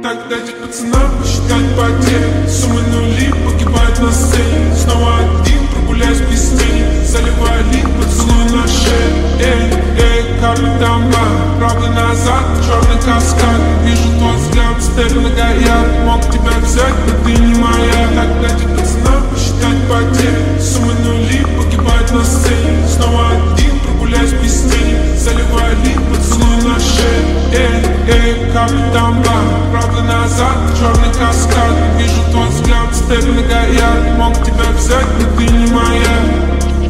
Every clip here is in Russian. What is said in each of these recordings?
Так дайте пацанам посчитать потери. Суммы нули погибают на сцене. Снова один, прогуляюсь без тени. Заливаю лик, поцелуй на шею. Эй, капитан Ба, правда назад, черный каскад. Вижу твой взгляд, стелю на гаяр. Мог тебя взять, но ты не моя. Так дайте пацанам посчитать потери. Суммы нули погибают на сцене. Снова один, прогуляюсь без тени. Заливаю лик, поцелуй на шею. Эй, капитан Ба, правда назад, черный каскад. Вижу твой взгляд, стелю на гаяр. Мог тебя взять, но ты не моя.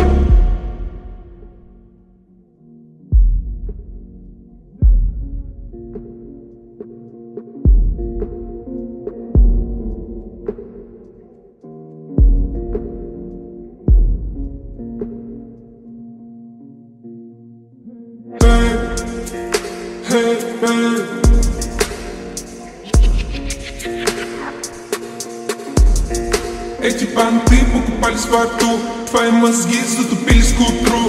Эти понты покупались во рту, твои мозги затупились к утру.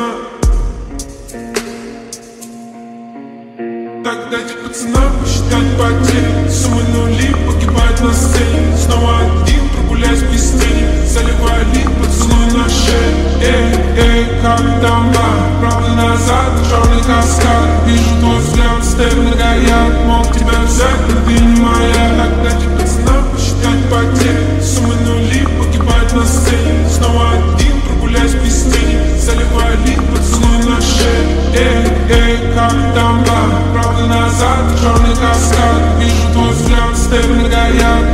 Так дайте пацанам посчитать потери. Суммы нули погибают на сцене. Снова один, прогуляюсь без тени. Заливаю лик, поцелуй на шею. Эй, капитан Ба, правда назад, черный каскад. Вижу твой взгляд, стелю на гаяр. Мог тебя взять, но ты не моя. Так дайте пацанам посчитать потери. Суммы нули погибают на сцене. Снова один, прогуляюсь без тени. Заливаю лик, поцелуй на шею. Эй, капитан Ба, правда назад, черный каскад. Вижу твой взгляд, стелю на гаяр.